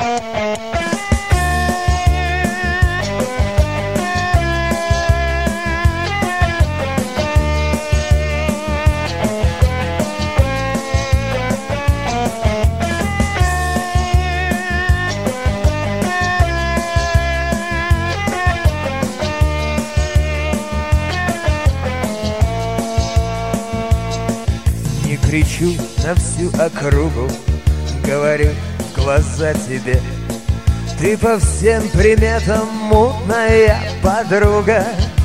Кричу на всю округу, говорю в глаза тебе: ты по всем приметам мутная подруга.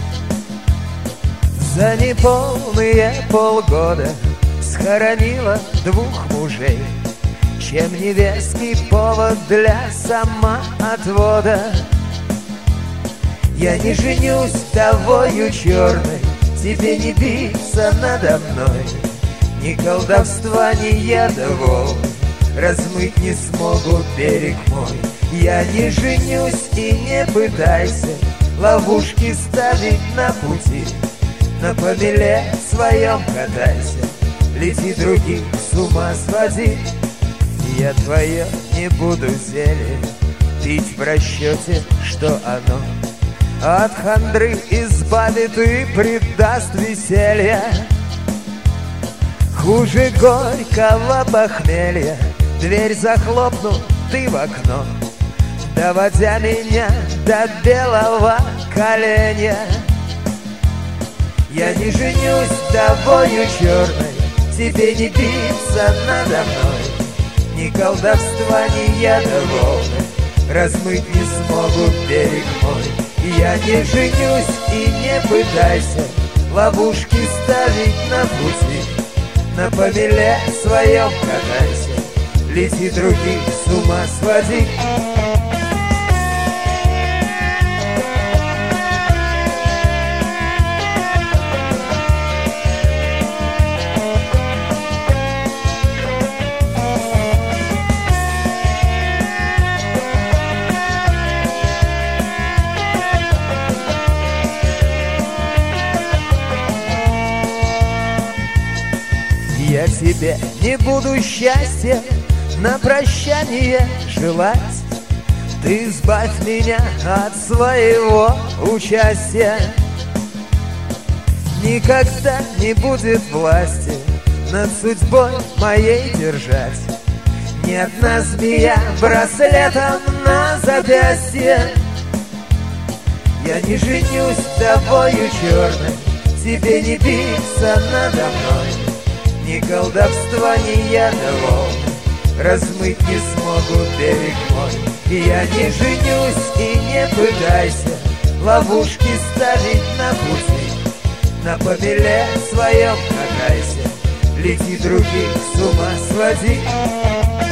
За неполные полгода схоронила 2 мужей, чем не веский повод для самоотвода. Я не женюсь вдовою черной, тебе не биться надо мной. Ни колдовства, ни яда волн размыть не смогут берег мой. Я не женюсь и не пытайся ловушки ставить на пути. На помеле своем катайся, лети других с ума своди. Я твое не буду зелье пить в расчете, что оно от хандры избавит и придаст веселья. Хуже горького похмелья дверь захлопнул ты в окно, доводя меня до белого коленя. Я не женюсь вдовою черной, тебе не биться надо мной. Ни колдовства, ни яда волны размыть не смогут берег мой. Я не женюсь и не пытайся ловушки ставить на пути. На помеле своем катайся, лети других с ума своди. Я тебе не буду счастья на прощание желать. Ты избавь меня от своего участия. Никогда не будет власти над судьбой моей держать. Ни одна змея браслетом на запястье. Я не женюсь вдовою черной, тебе не биться надо мной. Ни колдовства, ни яда волн размыть не смогут берег мой. Я не женюсь и не пытайся ловушки ставить на пути. На помеле своем катайся, лети других с ума своди.